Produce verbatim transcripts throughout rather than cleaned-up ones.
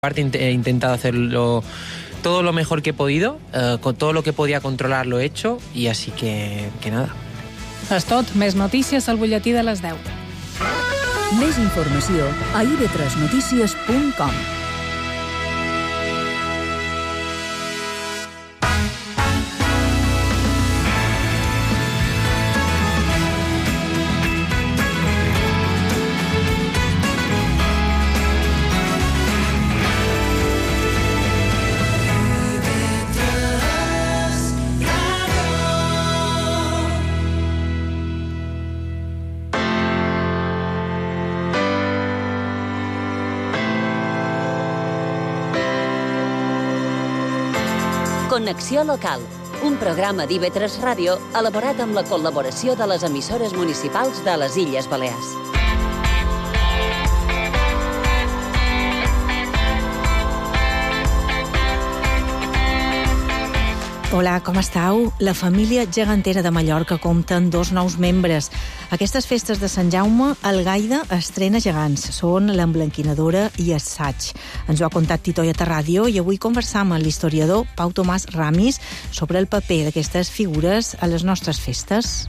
parte he intentado hacerlo todo lo mejor que he podido, eh, con todo lo que podía controlar lo he hecho, y así que, que nada. És tot, més notícies al butlletí de les deu. Més informació a i ve tres notícies punt com. Connexió local, un programa d'I ve tres Ràdio elaborat amb la col·laboració de les emissores municipals de les Illes Balears. Hola, com estàu? La família gegantera de Mallorca compta amb dos nous membres. Aquestes festes de Sant Jaume, Algaida estrena gegants. Són l'emblanquinadora i assaig. Ens ho ha contat Tito i a Ràdio i avui conversam amb l'historiador Pau Tomàs Ramis sobre el paper d'aquestes figures a les nostres festes.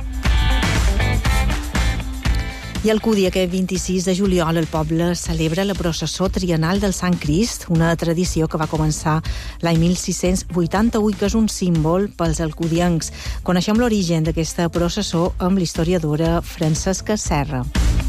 I al Cudi, aquest vint-i-sis de juliol, el poble celebra la processó triennal del Sant Crist, una tradició que va començar l'any mil sis-cents vuitanta-vuit, que és un símbol pels alcudiencs. Coneixem l'origen d'aquesta processó amb l'historiadora Francesca Serra.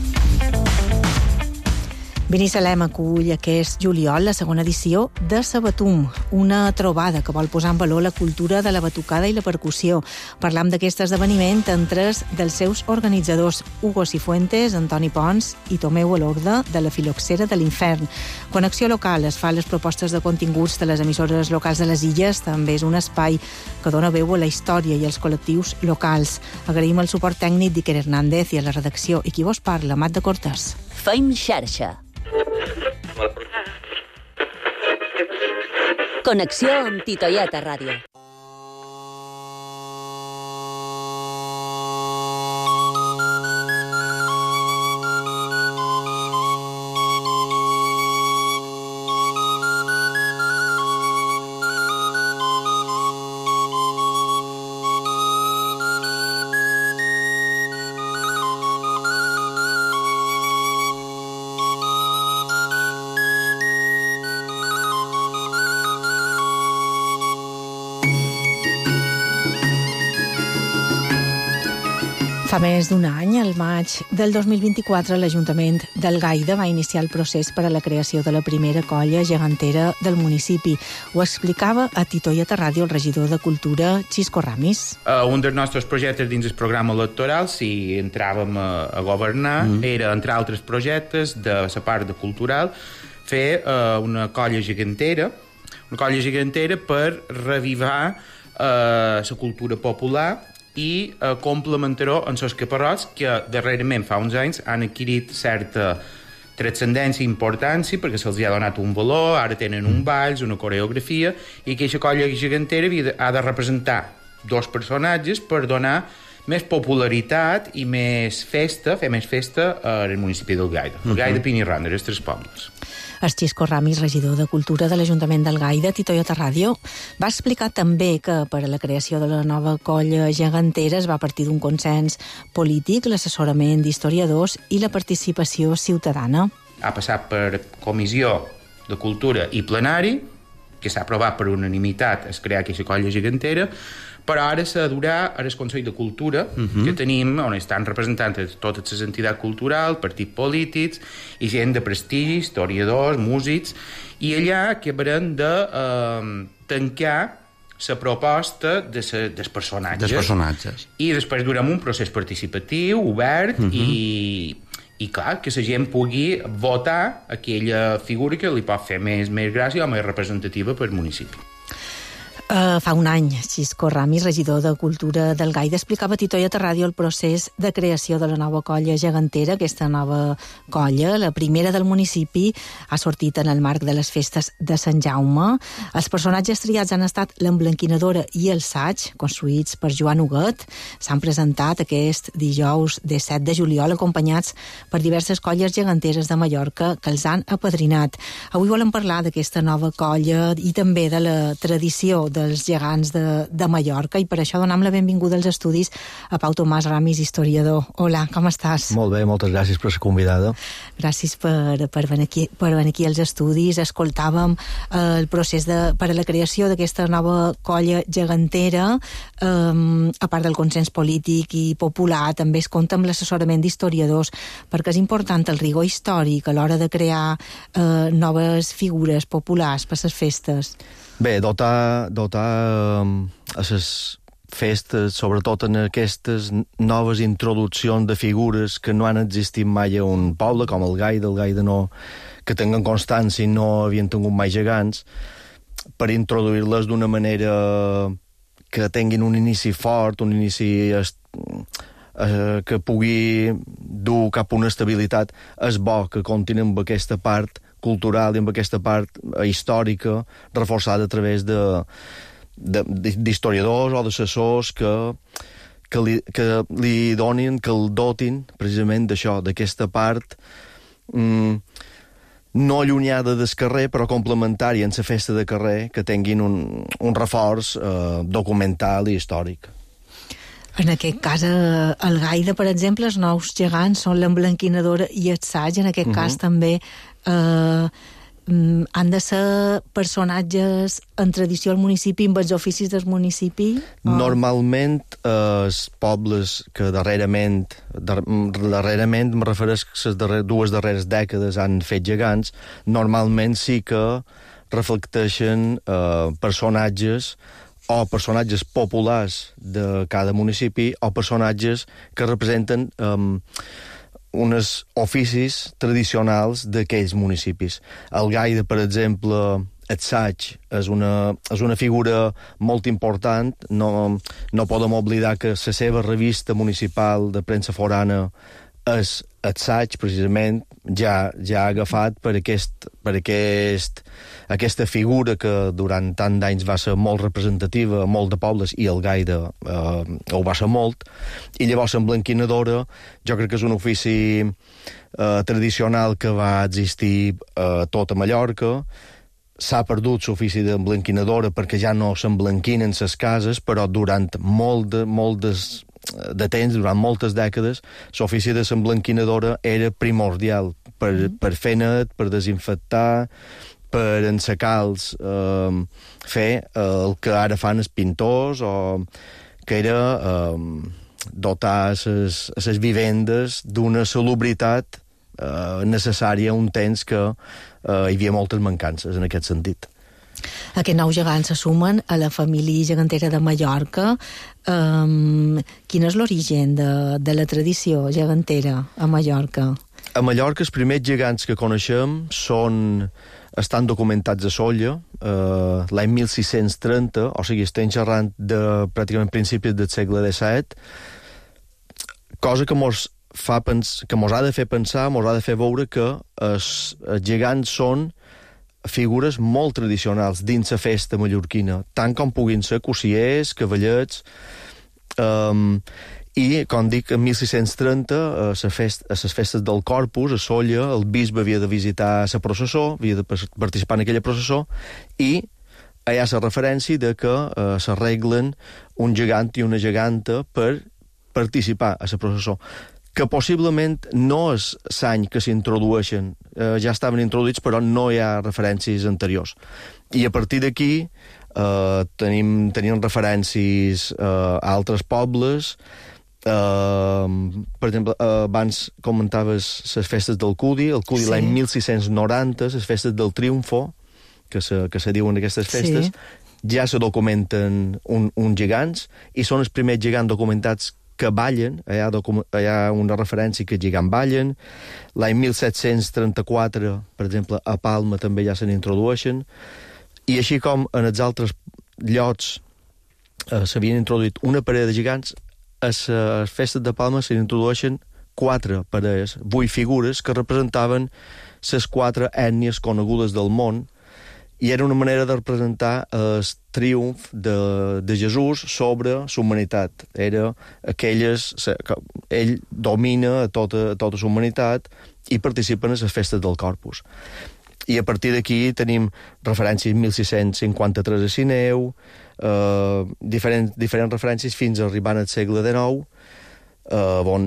Binissalem acull aquest juliol la segona edició de Sabatum, una trobada que vol posar en valor la cultura de la batucada i la percussió. Parlam d'aquest esdeveniment amb tres dels seus organitzadors, Hugo Cifuentes, Antoni Pons i Tomeu Elorda, de la Filoxera de l'Infern. Connexió local es fa les propostes de continguts de les emissores locals de les illes. També és un espai que dona veu a la història i als col·lectius locals. Agraïm el suport tècnic d'Iker Hernández i a la redacció. I qui vos parla, Mat de Cortés. Feim xarxa. Connexió amb Tito i a Ràdio. Fa més d'un any, el maig del dos mil vint-i-quatre, l'Ajuntament d'Algaida va iniciar el procés per a la creació de la primera colla gegantera del municipi. Ho explicava a Tito i a Ràdio el regidor de Cultura, Xisco Ramis. Uh, un dels nostres projectes dins el programa electoral, si entràvem a, a governar, mm. era, entre altres projectes de la part de cultural, fer uh, una colla gegantera, una colla gegantera per revivar uh, la cultura popular i eh, complementar-ho amb els caparrots que darrerament, fa uns anys, han adquirit certa transcendència i importància perquè se'ls ha donat un valor, ara tenen un balls, una coreografia, i que aquesta colla gegantera ha de representar dos personatges per donar més popularitat i més festa, fer més festa al municipi d'Algaida. Uh-huh. Algaida, Pina i Randa, els tres pobles. El Xisco Ramis, regidor de Cultura de l'Ajuntament d'Algaida, Tito i a Ràdio, va explicar també que per a la creació de la nova colla gegantera es va partir d'un consens polític, l'assessorament d'historiadors i la participació ciutadana. Ha passat per comissió de cultura i plenari, que s'ha aprovat per unanimitat es crear aquesta colla gegantera, però ara s'ha d'durar al Consell de Cultura, uh-huh. que tenim, on estan representants totes les entitats culturals, partits polítics i gent de prestigi, historiadors, músics, i allà acabarem de eh, tancar la proposta de se, dels personatges. Dels personatges. I després durem un procés participatiu, obert, uh-huh. i, i clar, que la gent pugui votar aquella figura que li pot fer més, més gràcia o més representativa pel municipi. Uh, fa un any, Xisco Ramis, regidor de Cultura del Gaida, explicava a Tito i a Ràdio el procés de creació de la nova colla gegantera. Aquesta nova colla, la primera del municipi, ha sortit en el marc de les festes de Sant Jaume. Els personatges triats han estat l'emblanquinadora i el saig, construïts per Joan Huguet. S'han presentat aquest dijous disset de juliol, acompanyats per diverses colles geganteres de Mallorca que els han apadrinat. Avui volem parlar d'aquesta nova colla i també de la tradició dels gegants de, de Mallorca, i per això donem la benvinguda als estudis a Pau Tomàs Ramis, historiador. Hola, com estàs? Molt bé, moltes gràcies per ser convidada. Gràcies per, per, venir aquí, per venir aquí als estudis. Escoltàvem eh, el procés de, per a la creació d'aquesta nova colla gegantera. Eh, a part del consens polític i popular, també es compta amb l'assessorament d'historiadors, perquè és important el rigor històric a l'hora de crear eh, noves figures populars per les festes. Bé, dotar, dotar um, a les festes, sobretot en aquestes noves introduccions de figures que no han existit mai a un poble, com el Gaida, el Gaida no, que tenen constància i no havien tingut mai gegants, per introduir-les d'una manera que tinguin un inici fort, un inici est, eh, que pugui dur cap a una estabilitat. És bo que comptin amb aquesta part cultural i amb aquesta part històrica reforçada a través de, de, d'historiadors o d'assessors que, que, li, que li donin, que el dotin precisament d'això, d'aquesta part mm, no allunyada del carrer, però complementària en la festa de carrer, que tinguin un, un reforç eh, documental i històric. En aquest cas, el Gaida, per exemple, els nous gegants són l'emblanquinadora i el saig. En aquest uh-huh. cas també eh, han de ser personatges en tradició al municipi, amb els oficis del municipi? O... Normalment, eh, els pobles que darrerament, dar, darrerament me refereix que les darrer, dues darreres dècades han fet gegants, normalment sí que reflecteixen eh, personatges o personatges populars de cada municipi o personatges que representen um, uns oficis tradicionals d'aquells municipis. El Gaida, per exemple, el saig és una, és una figura molt important. No, no podem oblidar que la seva revista municipal de premsa forana és el saig, precisament, ja, ja ha agafat per, aquest, per aquest, aquesta figura que durant tant d'anys va ser molt representativa a molt de pobles, i el Gaida eh, ho va ser molt, i llavors l'emblanquinadora jo crec que és un ofici eh, tradicional que va existir eh, tot a Mallorca. S'ha perdut l'ofici d'emblanquinadora perquè ja no s'emblanquinen les cases, però durant molt de, molt des, de temps, durant moltes dècades, l'ofici de l'emblanquinadora era primordial per, mm. per fer net, per desinfectar, per ensecar-los, eh, fer eh, el que ara fan els pintors, o que era eh, dotar les vivendes d'una salubritat eh, necessària un temps que eh, hi havia moltes mancances en aquest sentit. Aquests nous gegants se sumen a la família gegantera de Mallorca. Um, quin és l'origen de, de la tradició gegantera a Mallorca? A Mallorca els primers gegants que coneixem són, estan documentats a Sóller, eh, l'any mil sis-cents trenta, o sigui, estem xerrant de pràcticament principis del segle disset, cosa que mos fa pens- que mos ha de fer pensar, mos ha de fer veure que els, els gegants són figures molt tradicionals dins la festa mallorquina, tant com puguin ser cossiers, cavallets, um, i, com dic, en mil sis-cents trenta, a les fest, festes del Corpus, a Sóller, el bisbe havia de visitar la processó, havia de participar en aquella processó, i hi ha la referència de que uh, s'arreglen un gegant i una geganta per participar a la processó, que possiblement no és l'any que s'introdueixen, eh, ja estaven introduïts, però no hi ha referències anteriors. I a partir d'aquí eh, tenim, tenim referències eh, a altres pobles. Eh, per exemple, eh, abans comentaves les festes del Cudi, el Cudi sí. L'any mil sis-cents noranta, les festes del Triunfo, que se, que se diuen aquestes festes, sí. Ja se documenten un, un gegants, i són els primers gegants documentats que ballen. Hi ha, hi ha una referència que gegant ballen. L'any mil set-cents trenta-quatre, per exemple, a Palma també ja se n'introdueixen. I així com en els altres llocs eh, s'havien introduït una parella de gegants, a les festes de Palma s'introdueixen quatre parelles, vuit figures que representaven les quatre ètnies conegudes del món, i era una manera de representar el triomf de, de Jesús sobre la humanitat. Era aquelles... Ell domina a tota, a tota la humanitat i participa en les festes del Corpus. I a partir d'aquí tenim referències mil sis-cents cinquanta-tres a Sineu, eh, diferents, diferents referències fins a arribar al segle dinou, eh, on,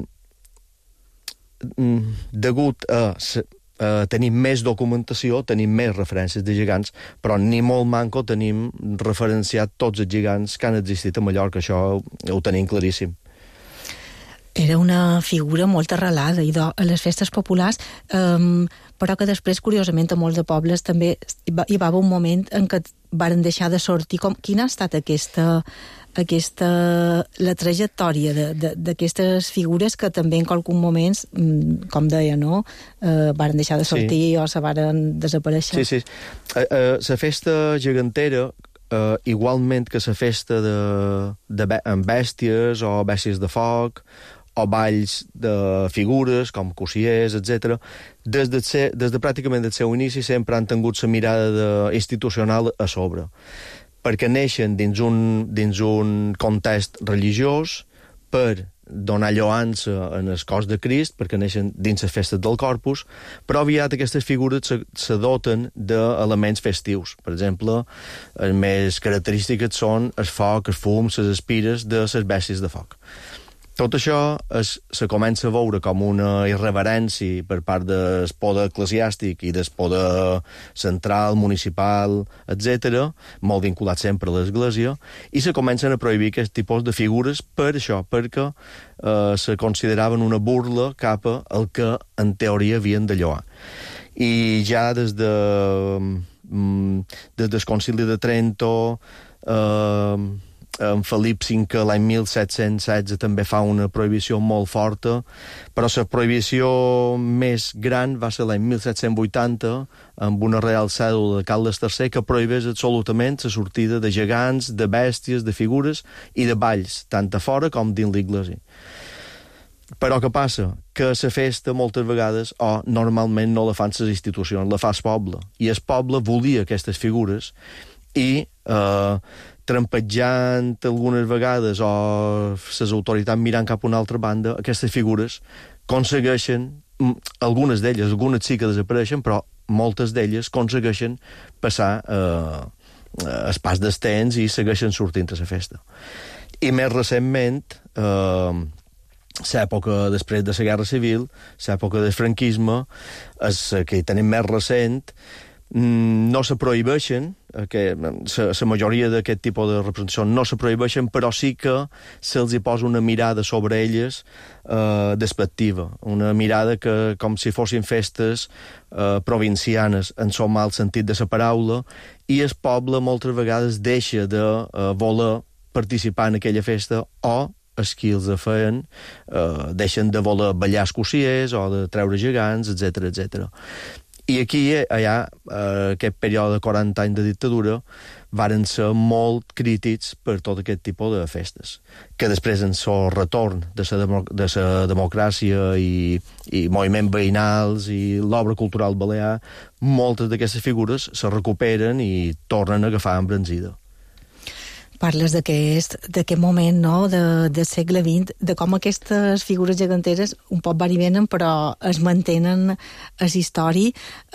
degut a, a tenir més documentació, tenim més referències de gegants, però ni molt manco tenim referenciat tots els gegants que han existit a Mallorca, això ho tenim claríssim. Era una figura molt arrelada i a les festes populars, um, però que després, curiosament, a molts de pobles també hi va, hi va haver un moment en què varen deixar de sortir. Com, quina ha estat aquesta, aquesta, la trajectòria d'aquestes figures que també en qualcun moment, com deia, no? Uh, varen deixar de sortir sí. o se varen desaparèixer? Sí, sí. La uh, uh, festa gegantera, Uh, igualment que la festa de, de be amb bèsties o bèsties de foc o balls de figures com cossiers, etcètera, des de, ser, des de pràcticament el seu inici sempre han tingut la mirada de, institucional a sobre, perquè neixen dins un, dins un context religiós per donar lloança en el cos de Crist, perquè neixen dins les festes del Corpus, però aviat aquestes figures se, se doten d'elements festius. Per exemple, les més característiques són el foc, el fum, les espires de les bèsties de foc. Tot això es, se comença a veure com una irreverència per part del poder eclesiàstic i del poder central, municipal, etcètera, molt vinculat sempre a l'Església, i se comencen a prohibir aquest tipus de figures per això, perquè eh, se consideraven una burla cap al que en teoria havien de lloar. I ja des de des del Concili de Trento, eh, en Felip cinquè l'any mil set-cents setze també fa una prohibició molt forta, però la prohibició més gran va ser l'any mil set-cents vuitanta amb una real cèdula de Carles tercer que prohibeix absolutament la sortida de gegants, de bèsties, de figures i de balls, tant a fora com dins l'Iglésia. Però què passa? Que la festa moltes vegades, o normalment no la fan les institucions, la fa el poble, i el poble volia aquestes figures i eh, trampejant algunes vegades o les autoritats mirant cap a una altra banda, aquestes figures aconsegueixen, algunes d'elles, algunes sí que desapareixen, però moltes d'elles aconsegueixen passar eh, el pas del temps i segueixen sortint a la festa. I més recentment, eh, l'època després de la Guerra Civil, l'època del franquisme, és que tenim més recent, no se prohibeixen, que la majoria d'aquest tipus de representacions no se prohibeixen, però sí que se'ls hi posa una mirada sobre elles eh, despectiva, una mirada que com si fossin festes eh, provincianes en son mal sentit de la paraula, i el poble moltes vegades deixa de eh, voler participar en aquella festa, o els qui els feien eh, deixen de voler ballar escossiers o de treure gegants, etcètera, etcètera. I aquí, allà, eh, aquest període de quaranta anys de dictadura, varen ser molt crítics per tot aquest tipus de festes, que després, en el retorn de la democ de la democràcia i, i moviments veïnals i l'obra cultural balear, moltes d'aquestes figures se recuperen i tornen a agafar embranzida. Parles d'aquest moment, no?, de, del segle vint, de com aquestes figures geganteres un poc van i venen, però es mantenen a la història.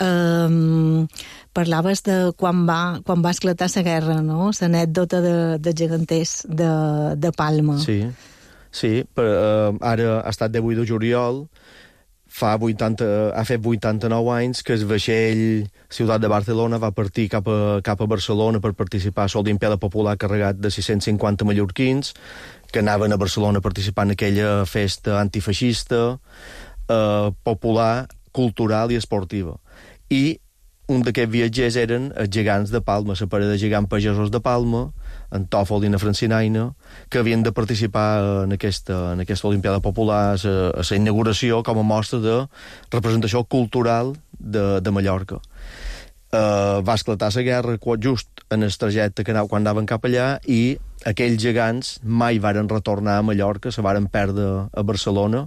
Um, parlaves de quan va, quan va esclatar la guerra, no?, l'anècdota de, de geganters de, de Palma. Sí, sí, però, uh, ara ha estat divuit de juliol, fa vuitanta, ha fet vuitanta-nou anys que el vaixell Ciutat de Barcelona va partir cap a, cap a Barcelona per participar a l'Olimpiada Popular carregat de sis-cents cinquanta mallorquins que anaven a Barcelona a participar en aquella festa antifeixista, eh, popular, cultural i esportiva. I un d'aquests viatgers eren els gegants de Palma, la parella de gegants pagesos de Palma, en Tòfol i na Francinaina, que havien de participar en aquesta, en aquesta Olimpiada Popular, a la inauguració com a mostra de representació cultural de, de Mallorca. Uh, va esclatar la guerra just en el trajecte que anava, quan anaven cap allà, i aquells gegants mai varen retornar a Mallorca, se varen perdre a Barcelona.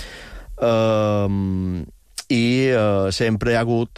Uh, I uh, sempre hi ha hagut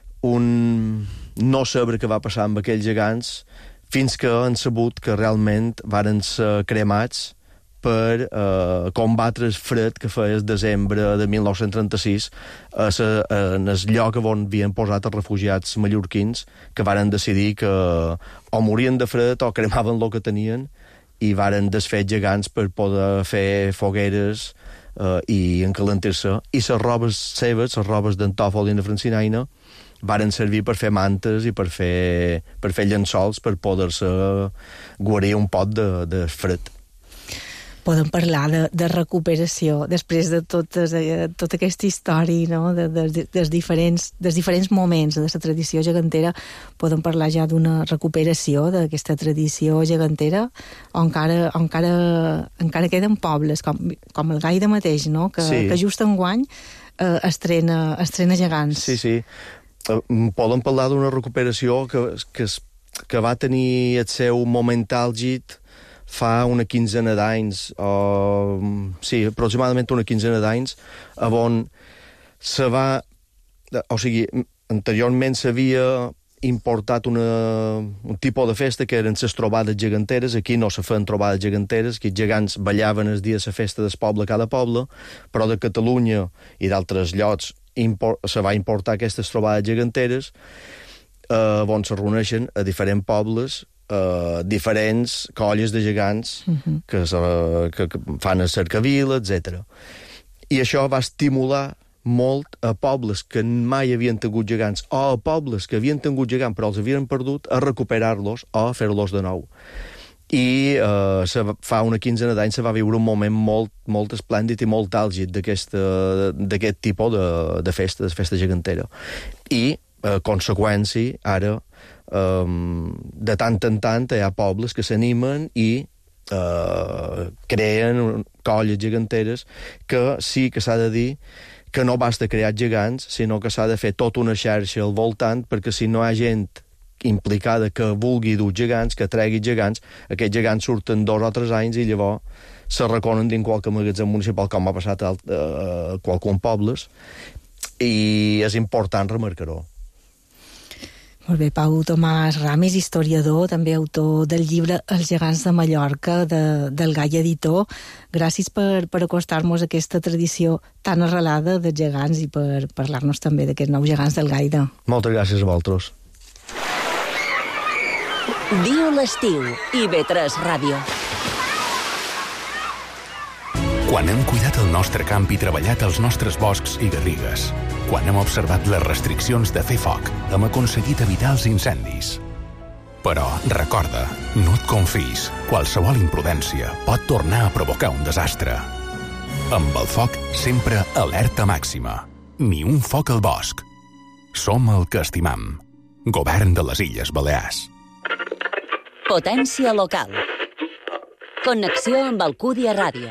un no saber què va passar amb aquells gegants fins que han sabut que realment varen ser cremats per eh, combatre el fred que feia el desembre de mil nou-cents trenta-sis a sa, en el lloc on havien posat els refugiats mallorquins, que varen decidir que o morien de fred o cremaven el que tenien, i varen desfer gegants per poder fer fogueres eh, i encalentir-se. I les robes seves, les robes d'en Tòfol i de Francinaina, varen servir per fer mantes i per fer, per fer llençols per poder-se guarir un pot de, de fred. Podem parlar de, de recuperació després de totes, eh, tota aquesta història, no? de, de, dels, diferents, dels diferents moments de la tradició gegantera. Podem parlar ja d'una recuperació d'aquesta tradició gegantera, o encara, o encara, encara queden pobles, com, com el Gaida mateix, no? que, sí. que just enguany eh, estrena, estrena gegants. Sí, sí. Podem parlar d'una recuperació que, que, que va tenir el seu moment àlgid fa una quinzena d'anys, o, sí, aproximadament una quinzena d'anys, on se va... O sigui, anteriorment s'havia importat una, un tipus de festa que eren les trobades geganteres. Aquí no se feien trobades geganteres, aquí els gegants ballaven el dia de la festa del poble a cada poble, però de Catalunya i d'altres llocs import, se va importar aquestes trobades geganteres, eh, on se reuneixen a diferents pobles Uh, diferents colles de gegants uh-huh. que, uh, que, que fan a cercavila, etcètera. I això va estimular molt a pobles que mai havien tingut gegants, o a pobles que havien tingut gegants però els havien perdut, a recuperar-los o a fer-los de nou. I uh, se, fa una quinzena d'anys se va viure un moment molt, molt esplèndid i molt àlgid d'aquest tipus de, de festa, de festa gegantera. I, a conseqüència, ara Um, de tant en tant hi ha pobles que s'animen i uh, creen colles geganteres, que sí que s'ha de dir que no basta crear gegants, sinó que s'ha de fer tota una xarxa al voltant, perquè si no hi ha gent implicada que vulgui dur gegants, que tregui gegants, aquests gegants surten dos o tres anys i llavors se reconen dins qualque magatzem municipal, com ha passat a, a qualcun pobles, i és important remarcar-ho. Molt bé, Pau Tomàs Ramis, historiador, també autor del llibre Els gegants de Mallorca, de, del Gai Editor. Gràcies per, per acostar-nos a aquesta tradició tan arrelada dels gegants i per parlar-nos també d'aquests nous gegants del Gaida. Moltes gràcies a vosaltres. Diu l'estiu, I V tres Ràdio. Quan hem cuidat el nostre camp i treballat els nostres boscs i garrigues, quan hem observat les restriccions de fer foc, hem aconseguit evitar els incendis. Però, recorda, no et confis. Qualsevol imprudència pot tornar a provocar un desastre. Amb el foc, sempre alerta màxima. Ni un foc al bosc. Som el que estimam. Govern de les Illes Balears. Potència local. Connexió amb Alcúdia Ràdio.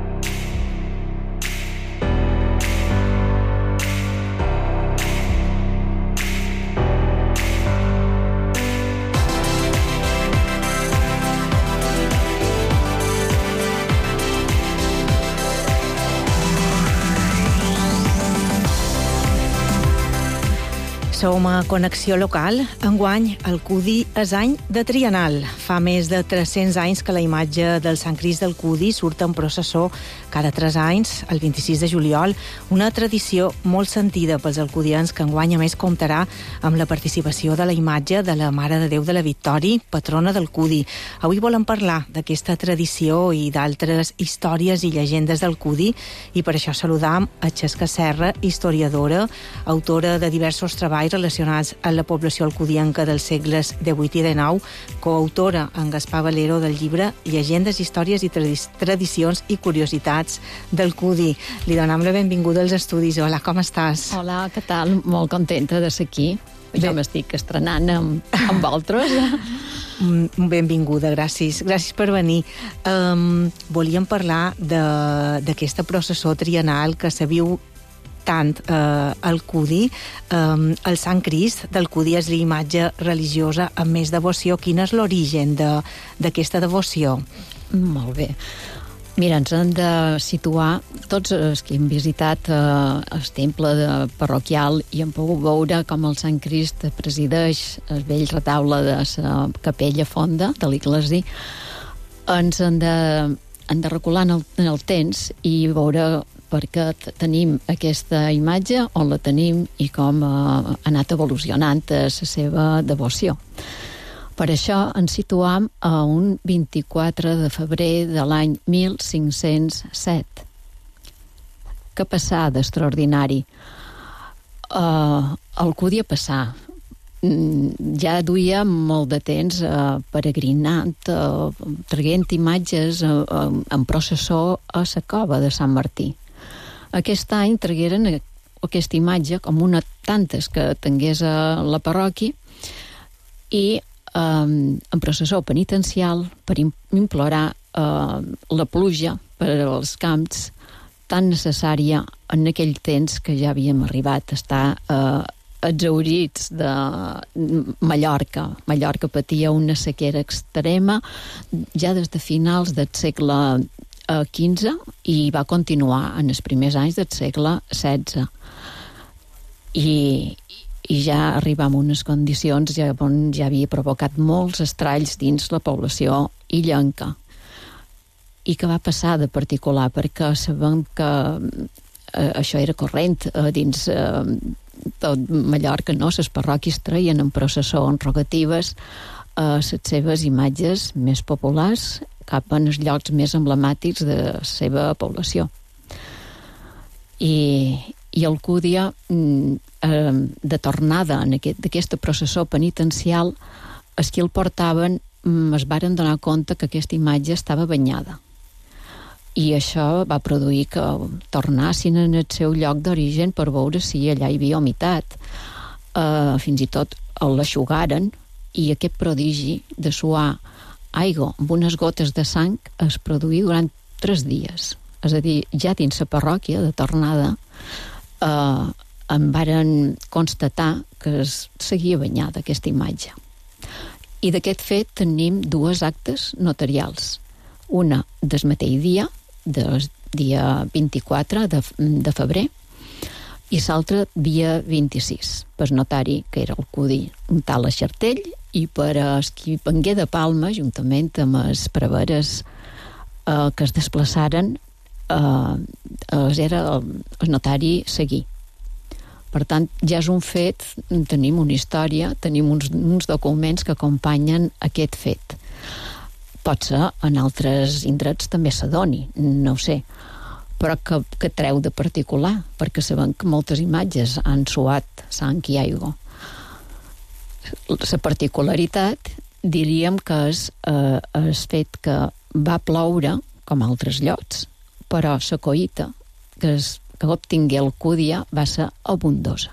Som a Connexió Local. Enguany, el Cudi és any de Trienal. Fa més de tres-cents anys que la imatge del Sant Crist del Cudi surt en processó cada tres anys, el vint-i-sis de juliol, una tradició molt sentida pels alcudians, que enguany a més comptarà amb la participació de la imatge de la Mare de Déu de la Victòria, patrona del Cudi. Avui volem parlar d'aquesta tradició i d'altres històries i llegendes del Cudi, i per això saludam a Xesca Serra, historiadora, autora de diversos treballs relacionats amb la població alcudianca dels segles divuit i dinou, coautora amb Gaspar Valero del llibre Llegendes, històries i tradicions i curiositats del Cudi. Li donem la benvinguda als estudis. Hola, com estàs? Hola, què tal? Molt contenta de ser aquí. Jo m'estic estrenant amb, amb vosaltres. Benvinguda, gràcies. Gràcies per venir. Um, volíem parlar d'aquesta processó trienal que se viu tant eh, el Cudi. Eh, el Sant Crist del Cudi és l'imatge religiosa amb més devoció. Quin és l'origen d'aquesta de, devoció? Molt bé. Mira, ens hem de situar tots els que hem visitat eh, el temple de parroquial i hem pogut veure com el Sant Crist presideix el vell retaule de la capella fonda de l'església. Ens hem de, hem de recular en el, en el temps i veure per què tenim aquesta imatge, on la tenim i com eh, ha anat evolucionant la seva devoció. Per això ens situam a un vint-i-quatre de febrer de l'any mil cinc-cents set. Què passà d'extraordinari? Uh, el que podia passar. Mm, ja duia molt de temps uh, peregrinant, uh, traient imatges uh, uh, en processó a la cova de Sant Martí. Aquest any tragueren aquesta imatge com una tantes que tingués a la parròquia i Um, en processó penitencial per implorar uh, la pluja per als camps tan necessària en aquell temps que ja havíem arribat a estar uh, exhaurits de Mallorca. Mallorca patia una sequera extrema ja des de finals del segle quinze i va continuar en els primers anys del segle setze. I i ja arribam a unes condicions ja, on ja havia provocat molts estralls dins la població illenca. I què va passar de particular? Perquè sabem que eh, això era corrent eh, dins eh, tot Mallorca, no? Les parròquies treien en processó en rogatives eh, les seves imatges més populars cap als llocs més emblemàtics de la seva població. I, i el Cúdia eh, de tornada en aquest, d'aquesta processó penitencial, els que el portaven es varen donar compte que aquesta imatge estava banyada. I això va produir que tornassin en el seu lloc d'origen per veure si allà hi havia humitat. Eh, fins i tot l'aixugaren i aquest prodigi de suar aigua amb unes gotes de sang es produí durant tres dies. És a dir, ja dins la parròquia de tornada eh, em varen constatar que es seguia banyada aquesta imatge. I d'aquest fet tenim dues actes notarials. Una del mateix dia, del dia vint-i-quatre de, de febrer, i l'altra dia vint-i-sis, per notari, que era el Cudi, un tal a Xartell, i per als qui vengué de Palma, juntament amb els preveres eh, que es desplaçaren, eh, era el, el notari Seguí. Per tant, ja és un fet, tenim una història, tenim uns, uns documents que acompanyen aquest fet. Pot ser en altres indrets també s'adoni, no ho sé, però que, que treu de particular, perquè sabem que moltes imatges han suat sang i aigua. La particularitat, diríem que és eh, el fet que va ploure, com altres llocs, però la collita que es que obtingué el Cúdia va ser abundosa.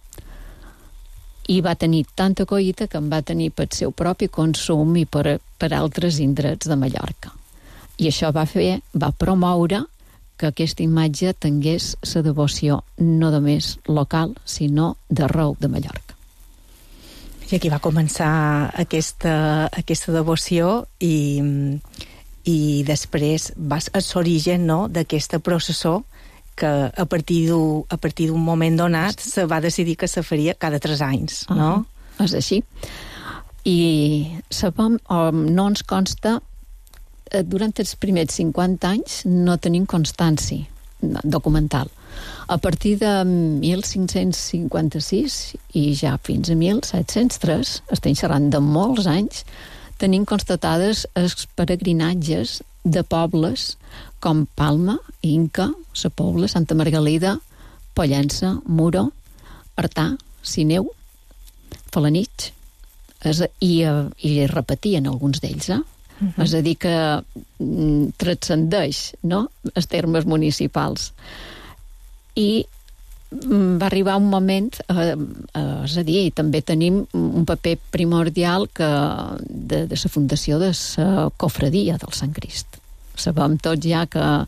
I va tenir tanta collita que en va tenir per seu propi consum i per, per altres indrets de Mallorca. I això va fer, va promoure que aquesta imatge tingués la devoció no només local, sinó d'arreu de Mallorca. I aquí va començar aquesta, aquesta devoció i, i després va ser l'origen, no?, d'aquesta processó que a partir d'un a partir d'un moment donat se va decidir que se faria cada tres anys, no? Uh-huh. És així. I sabem, o no ens consta, durant els primers cinquanta anys no tenim constància documental. A partir de mil cinc-cents cinquanta-sis i ja fins a mil set-cents tres, estem xerrant de molts anys, tenim constatades els peregrinatges de pobles com Palma, Inca, Sa Pobla, Santa Margalida, Pollença, Muro, Artà, Sineu, Falanitx, i, i repetien alguns d'ells, eh? Uh-huh. És a dir, que mm, transcendeix, no?, els termes municipals. I mm, va arribar un moment, eh, eh, és a dir, també tenim un paper primordial que de, de la fundació de la cofradia del Sant Crist. Sabem tots ja que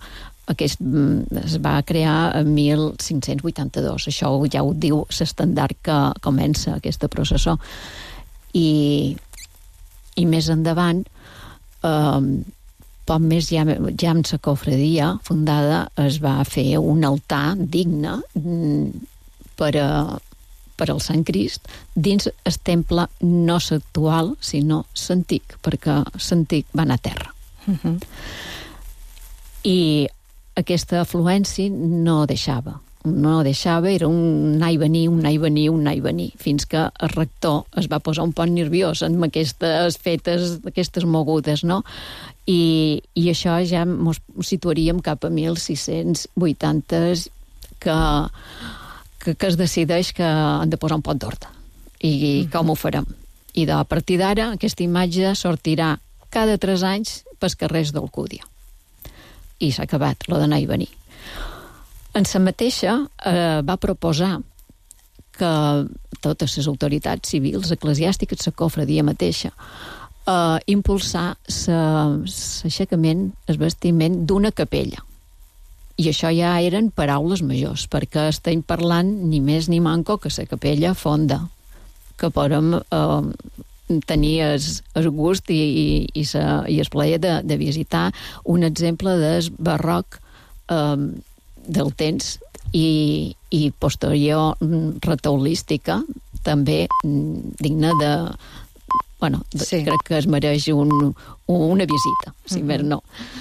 aquest es va crear en mil cinc-cents vuitanta-dos. Això ja ho diu l'estendard que comença aquesta processó. I, i més endavant, eh, poc més ja, ja amb la cofradia fundada es va fer un altar digne per a, per al Sant Crist dins el temple no l'actual, sinó l'antic, perquè l'antic va anar a terra. Uh-huh. I aquesta afluència no deixava. No deixava, era un anar i venir, un anar i venir, un anar i venir, fins que el rector es va posar un poc nerviós amb aquestes fetes, aquestes mogudes, no? I, i això ja ens situaríem cap a mil sis-cents vuitanta que, que, que es decideix que han de posar un pot d'ordre. I, i com ho farem? I de, a partir d'ara aquesta imatge sortirà cada tres anys pels carrers d'Alcúdia. I s'ha acabat, lo d'anar i venir. En la mateixa eh, va proposar que totes les autoritats civils, eclesiàstiques, la cofradia mateixa, eh, impulsar l'aixecament, el vestiment d'una capella. I això ja eren paraules majors, perquè estem parlant ni més ni manco que la capella fonda, que podem eh, tenir el, el gust i, i, i, sa, i el plaer de, de visitar un exemple del barroc eh, del temps i, i posterior retaulística també digna de... Bueno, de, sí. Crec que es mereix un, una visita, si mm-hmm. més no.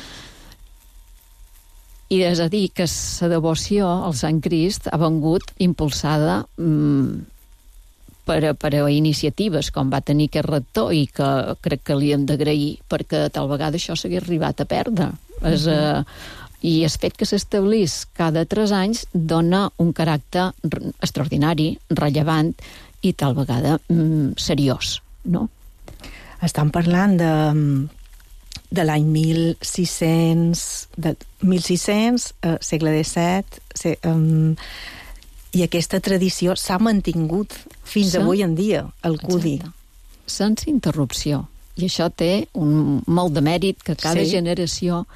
I és a dir, que la devoció al Sant Crist ha vengut impulsada mm, per, a, per a iniciatives com va tenir aquest rector i que crec que li hem d'agrair, perquè tal vegada això s'hagués arribat a perdre. Mm-hmm. És... Uh, I el fet que s'establís cada tres anys dona un caràcter extraordinari, rellevant i tal vegada mm, seriós, no? Estan parlant de, de l'any mil sis-cents, de mil sis-cents, eh, segle disset, se, um, i aquesta tradició s'ha mantingut fins sí. avui en dia, el Cudi. Sense interrupció. I això té un molt de mèrit que cada sí. generació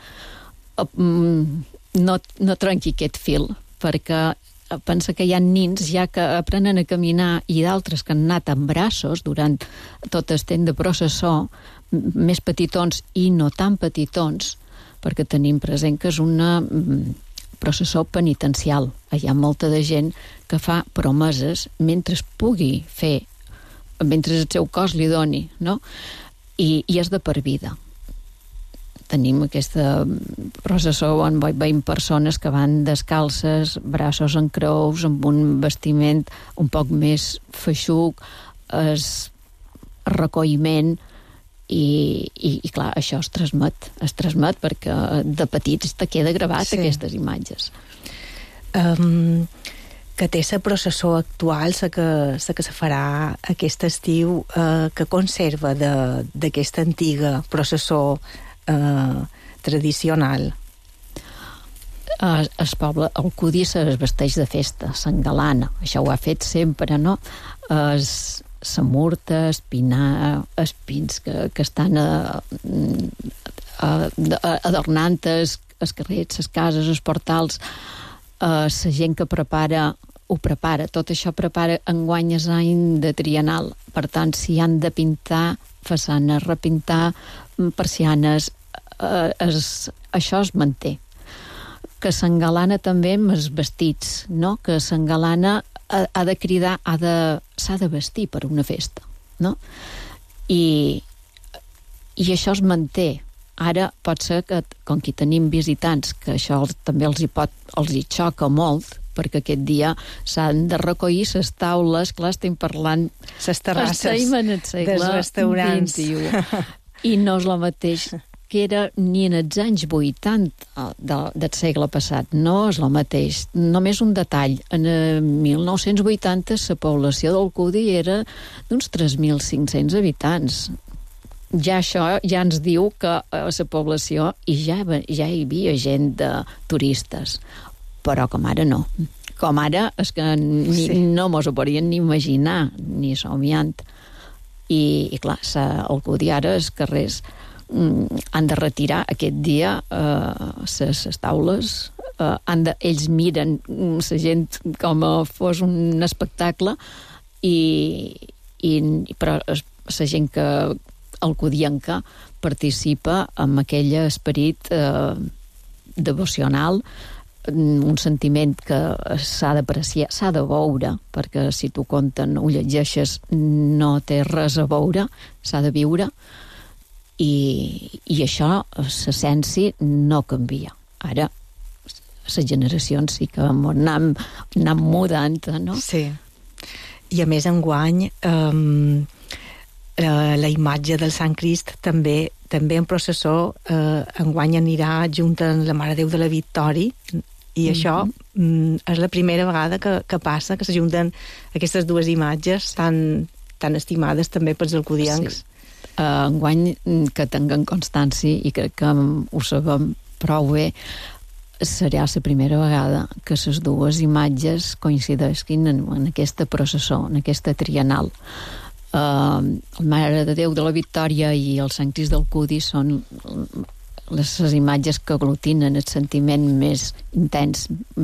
no, no trenqui aquest fil, perquè pensa que hi ha nins ja que aprenen a caminar i d'altres que han anat amb braços durant tot el temps de processó, més petitons i no tan petitons, perquè tenim present que és una processó penitencial. Hi ha molta de gent que fa promeses mentre es pugui fer, mentre el seu cos li doni, no? I, i és de per vida. Tenim aquesta processó on veiem persones que van descalces, braços en creus, amb un vestiment un poc més feixuc, es recolliment i, i, i clar, això es transmet, es transmet perquè de petits te queda gravat sí. aquestes imatges. Um, que té la processó actual, la que, la que se farà aquest estiu, uh, que conserva d'aquesta antiga processó Uh, tradicional. Uh, el poble, el Cudi es vesteix de festa, s'engalana, això ho ha fet sempre, no? Es, la murta, espinar, els pins que, que estan uh, uh, adornant els, els carrers, les cases, els portals, uh, la gent que prepara ho prepara, tot això prepara enguany és any de trienal, per tant, si han de pintar façanes, repintar persianes, eh, es, això es manté. Que s'engalana també amb els vestits, no? Que s'engalana ha, ha de cridar, ha de, s'ha de vestir per una festa, no? I, i això es manté. Ara pot ser que, com que tenim visitants, que això els, també els hi, pot, els hi xoca molt, perquè aquest dia s'han de recollir les taules, clar, estem parlant... Les terrasses dels restaurants. vint i u. I no és el mateix que era ni en els anys vuitanta de, del segle passat. No és el mateix. Només un detall. En mil nou-cents vuitanta la població del Cudi era d'uns tres mil cinc-cents habitants. Ja això ja ens diu que a la població i ja, ja hi havia gent de turistes. Però com ara no. Com ara és que ni, sí. no mos ho podien ni imaginar, ni somiant. I, i clar, el Cudi ara, els carrers, han de retirar aquest dia les uh, taules, uh, han de, ells miren la gent com a fos un espectacle, i, i però la gent que alcudienca participa amb aquell esperit uh, devocional, un sentiment que s'ha d'apreciar, s'ha de veure, perquè si tu conten o llegeixes no té res a veure, s'ha de viure, i, i això, l'essència, no canvia. Ara, les generacions sí que anem, anem mudant, no? Sí. I a més, enguany, um, la, la imatge del Sant Crist també també en processó, eh, enguany anirà junta amb la Mare de Déu de la Victòria, i mm-hmm. això mm, és la primera vegada que, que passa, que s'ajunten aquestes dues imatges tan, tan estimades també pels alcudiancs. Sí. Uh, enguany, que tinguem constància, i crec que ho sabem prou bé, serà la primera vegada que les dues imatges coincideixin en, en aquesta processó, en aquesta trienal. Uh, el Mare de Déu de la Victòria i el Sant Crist del Cudi són les, les imatges que aglutinen el sentiment més intens,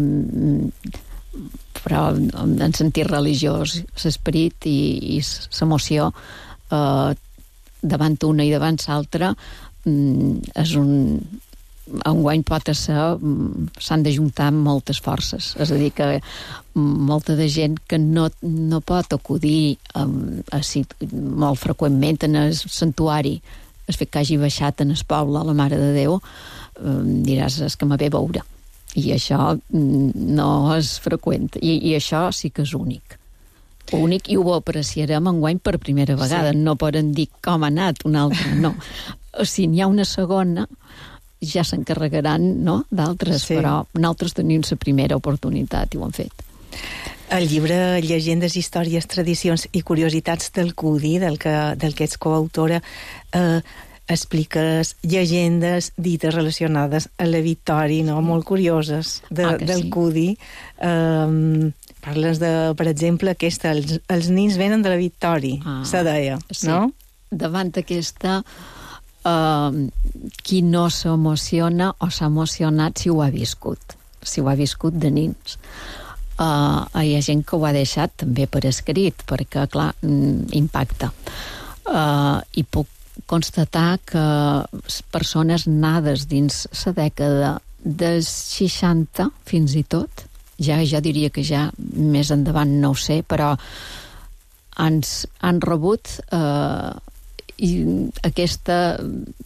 però en sentit religiós, l'esperit i, i l'emoció uh, davant una i davant l'altra. um, és un enguany pot ser, s'han d'ajuntar moltes forces, és a dir, que molta de gent que no, no pot acudir um, a, molt freqüentment en el santuari, el fet que hagi baixat en el poble a la Mare de Déu, um, diràs, és que me ve veure, i això no és freqüent, i, i això sí que és únic únic, i ho apreciarem enguany per primera vegada. Sí. No poden dir com ha anat una altra, no. Si n'hi ha una segona, ja s'encarregaran, no?, d'altres, sí. Però nosaltres tenim la primera oportunitat i ho hem fet. El llibre Llegendes, històries, tradicions i curiositats del Cudi, del que, del que ets coautora, eh, expliques llegendes dites relacionades a la Victòria, no?, molt curioses, de, ah, del sí. Cudi. Eh, parles de, per exemple, aquesta, els, els nins venen de la Victòria, ah, se deia, sí. No? Davant aquesta... Uh, qui no s'emociona o s'ha emocionat si ho ha viscut, si ho ha viscut de nins. Uh, hi ha gent que ho ha deixat també per escrit, perquè, clar, impacta. Uh, I puc constatar que persones nades dins la dècada dels seixanta, fins i tot, ja ja diria que ja més endavant no ho sé, però han, han rebut... Uh, i aquesta,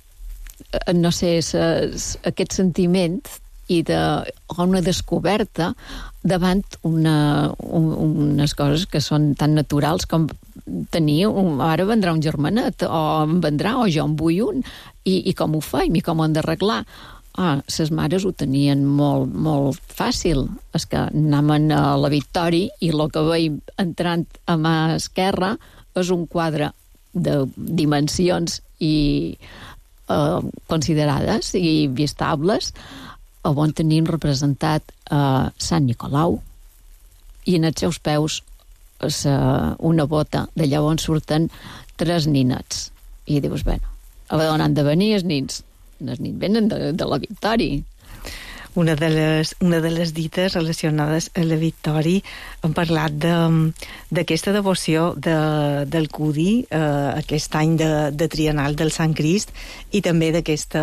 no sé, aquest sentiment i de una descoberta davant una, un, unes coses que són tan naturals com tenir, un, ara vendrà un germanet, o em vendrà, o jo en vull un, i, i com ho faim, i com ho hem d'arreglar. Ah, ses mares ho tenien molt, molt fàcil. És que anaven a la Victòria i el que veiem entrant a mà esquerra és un quadre de dimensions i eh, considerades i vistables, on tenim representat eh, Sant Nicolau, i en els seus peus sa, una bota d'allà on surten tres ninets. I dius, bueno, a on han de venir els nins? Els nins venen de, de la Victòria. Una de les, una de les dites relacionades a la Victòria, hem parlat d'aquesta de, devoció de, del Cudi, eh, aquest any de, de trienal del Sant Crist, i també d'aquest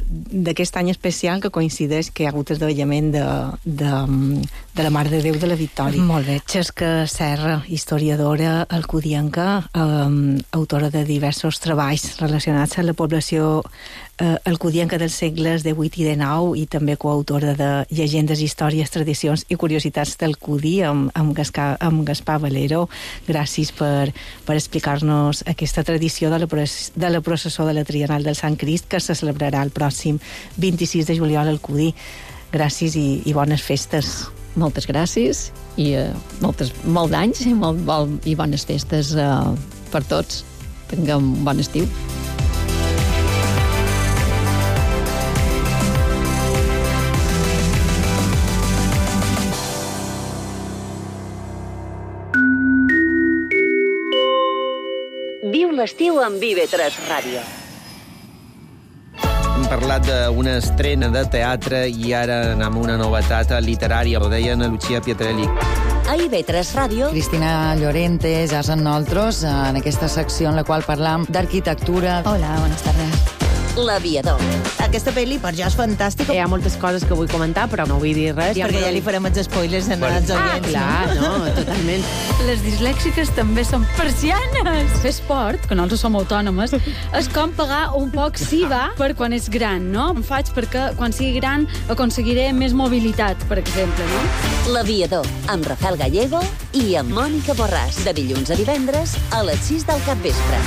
any especial que coincideix que hi ha hagut esdeveniment de, de, de la Mare de Déu de la Victòria. Molt bé. Xesca Serra, historiadora alcudienca, eh, autora de diversos treballs relacionats amb la població eh, alcudienca dels segles divuit i dinou, i també coautora de Llegendes, històries, tradicions i curiositats del Cudi amb, amb, Gasca, amb Gaspar Valero. Gràcies per, per explicar-nos aquesta tradició de la, de la processó de la Trienal del Sant Crist, que se celebrarà el pròxim vint-i-sis de juliol al Cudi. Gràcies i, i bones festes. Moltes gràcies i uh, moltes, molt d'anys i, molt, molt, i bones festes uh, per tots. Tinguem un bon estiu. Viu l'estiu amb Vive tres Ràdio. hem parlat d'una estrena de teatre i ara anem a una novetat literària, ho deia Ana Lucía Pietrelli. A I V tres Ràdio, Cristina Llorente, ja és amb nosaltres, en aquesta secció en la qual parlam d'arquitectura. Hola, buenas tardes. L'Aviador. Aquesta pel·li per jo és fantàstica. Hi ha moltes coses que vull comentar, però no vull dir res. Perquè ja li farem els spoilers en els oients. Ah, clar, no, totalment. Les dislèxiques també són persianes. Fer esport, que nosaltres som autònomes, és com pagar un poc S I V A per quan és gran, no? Em faig perquè quan sigui gran aconseguiré més mobilitat, per exemple, no? L'Aviador, amb Rafael Gallego i amb Mònica Borràs, de dilluns a divendres a les sis del capvespre.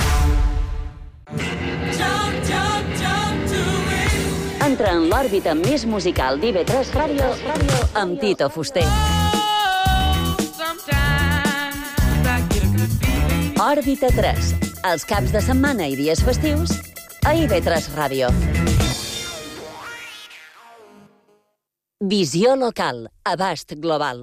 Entra en l'òrbita més musical d'I V tres Ràdio amb Tito Fuster. Òrbita tres, els caps de setmana i dies festius a I V tres Ràdio. Visió local, abast global.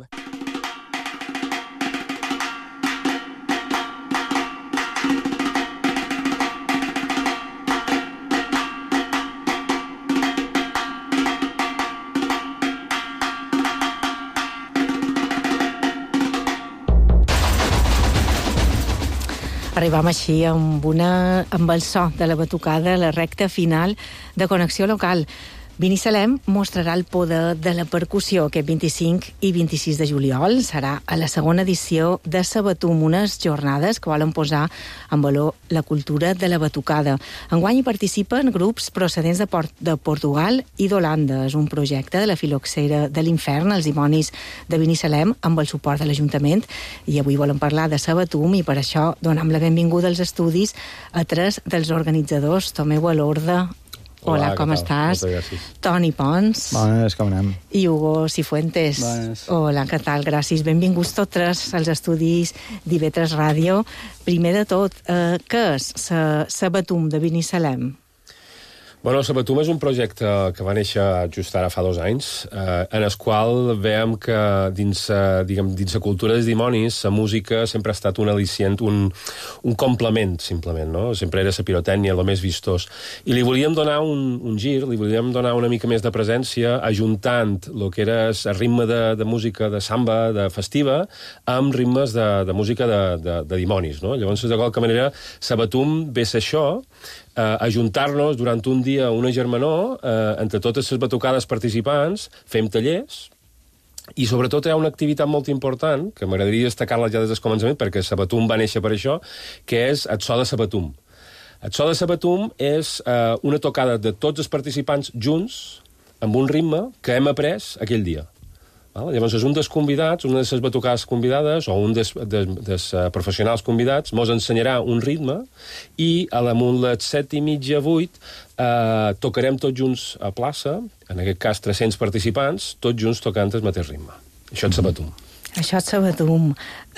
Arribam així amb, una, amb el so de la batucada a la recta final de Connexió Local. Binissalem mostrarà el poder de la percussió aquest vint-i-cinc i vint-i-sis de juliol. Serà a la segona edició de Sabatum, unes jornades que volen posar en valor la cultura de la batucada. Enguany hi participen grups procedents de, Port de Portugal i d'Holanda. És un projecte de la filoxera de l'Infern, els dimonis de Binissalem, amb el suport de l'Ajuntament. I avui volen parlar de Sabatum i per això donem la benvinguda als estudis a tres dels organitzadors. Tomeu Alorda. Hola, Hola com estàs? Toni Pons. Bones, com anem? I Hugo Cifuentes. Bones. Hola, què tal? Gràcies. Benvinguts tots tres als estudis d'I V tres Ràdio. Primer de tot, eh, què és Sabatum de Binissalem? Bueno, Sabatum és un projecte que va néixer just ara fa dos anys, eh, en el qual veiem que dins, eh, diguem, dins la cultura dels dimonis la música sempre ha estat un al·licient, un, un complement, simplement, no? Sempre era la pirotècnia, el més vistós. I li volíem donar un, un gir, li volíem donar una mica més de presència, ajuntant el que era el ritme de, de música de samba, de festiva, amb ritmes de, de música de, de, de dimonis, no? Llavors, de qualque manera, Sabatum ve a ser això, Uh, ajuntar-nos durant un dia una germanor uh, entre totes les batucades participants, fem tallers i sobretot hi ha una activitat molt important que m'agradaria destacar-la ja des del començament perquè Sabatum va néixer per això, que és el so de Sabatum. El so de Sabatum és uh, una tocada de tots els participants junts amb un ritme que hem après aquell dia. Val? Llavors, és un dels convidats, una de les batucades convidades, o un dels, des, des uh, professionals convidats, mos ensenyarà un ritme i a l'amunt les set i mitja, vuit, uh, tocarem tots junts a plaça, en aquest cas tres-cents participants, tots junts tocant el mateix ritme. Això és Sabatum. Això és Sabatum.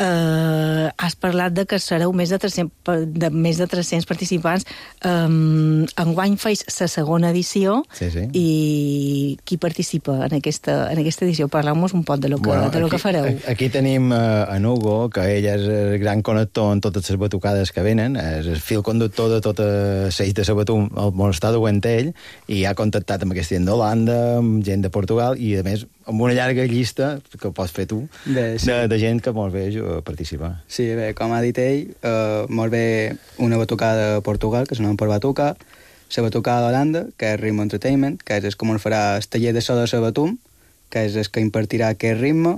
Uh, has parlat de que sereu més de tres-cents, de més de tres-cents participants. Um, enguany feis la segona edició. Sí, sí. I qui participa en aquesta, en aquesta edició? Parleu-nos un poc de lo que, bueno, de lo aquí, que fareu. Aquí tenim uh, en Hugo, que ell és el gran connector en totes les batucades que venen, és el fil conductor de tota l'eix de Sabatum, on està duent ell, i ha contactat amb aquesta gent d'Holanda, amb gent de Portugal, i a més amb una llarga llista que pots fer tu, bé, sí. de, de gent que molt bé a participar. Sí, bé, com ha dit ell, eh, molt bé una batucada de Portugal, que s'anomena per Batuca, la batucada d'Holanda, que és Ritmo Entertainment, que és com farà el taller de so de Sabatum, que és el que impartirà aquest ritme,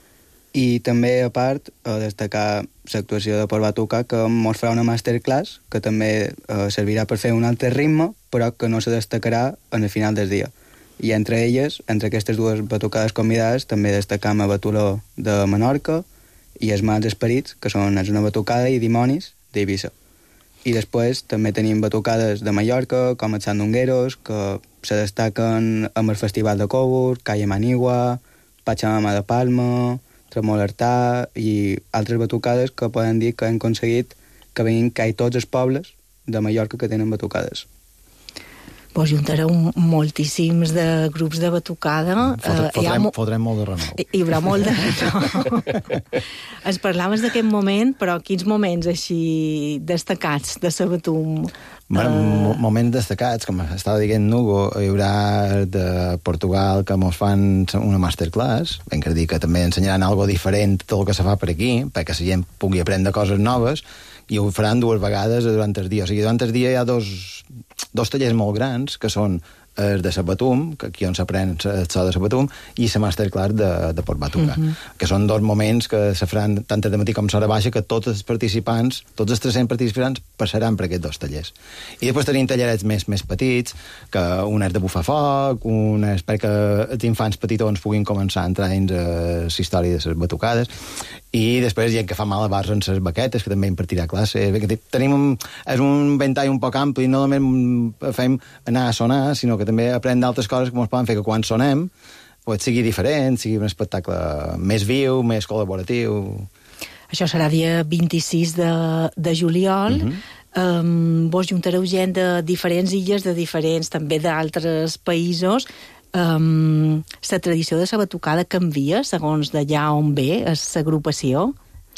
i també, a part, eh, destacar l'actuació de Por Batuca, que ens farà una masterclass, que també eh, servirà per fer un altre ritme, però que no se destacarà en el final del dia. I entre elles, entre aquestes dues batucades convidades, també destacam a Batuló de Menorca i Els Mals Esperits, que són una batucada i dimonis d'Eivissa. I després també tenim batucades de Mallorca, com els Sandungueros, que se destaquen amb el Festival de Cobur, Calle Manigua, Pachamama de Palma, Tremolartà i altres batucades que poden dir que han aconseguit que vinguin quasi tots els pobles de Mallorca que tenen batucades. Vos juntareu moltíssims de grups de batucada. Fotrem, Eh, hi ha fotrem, mo- fotrem molt de renou. Hi haurà molt de renou. Es parlaves d'aquest moment, però quins moments així destacats de Sabatum? Bueno, Eh, mo- moments destacats, com estava dient Nugo, hi haurà de Portugal que mos fan una masterclass, ben que dir que també ensenyaran algo diferent del que se fa per aquí, perquè la gent pugui aprendre coses noves, i ho faran dues vegades durant el dia. O sigui, durant el dia hi ha dos, dos tallers molt grans, que són el de Sabatum, que aquí on s'aprèn el so de Sabatum, i la masterclass de, de Port Batuca, Mhm. que són dos moments que se faran tant de matí com s'hora baixa, que tots els participants, tots els tres-cents participants passaran per aquests dos tallers. I després tenim tallerets més, més petits, que un és de bufar foc, un és perquè els infants petitons puguin començar a entrar dins eh, la història de les batucades, i després hi ha que fa malabars en les baquetes, que també impartirà classe. Bé, que tenim un, és un ventall un poc ampli, no només fem anar a sonar, sinó que també aprendre d'altres coses que ens poden fer que quan sonem pues, sigui diferent, sigui un espectacle més viu, més col·laboratiu. Això serà dia vint-i-sis de, de juliol. Mhm. Um, vos juntareu gent de diferents illes, de diferents, també d'altres països. Um, la tradició de la batucada canvia segons d'allà on ve l'agrupació?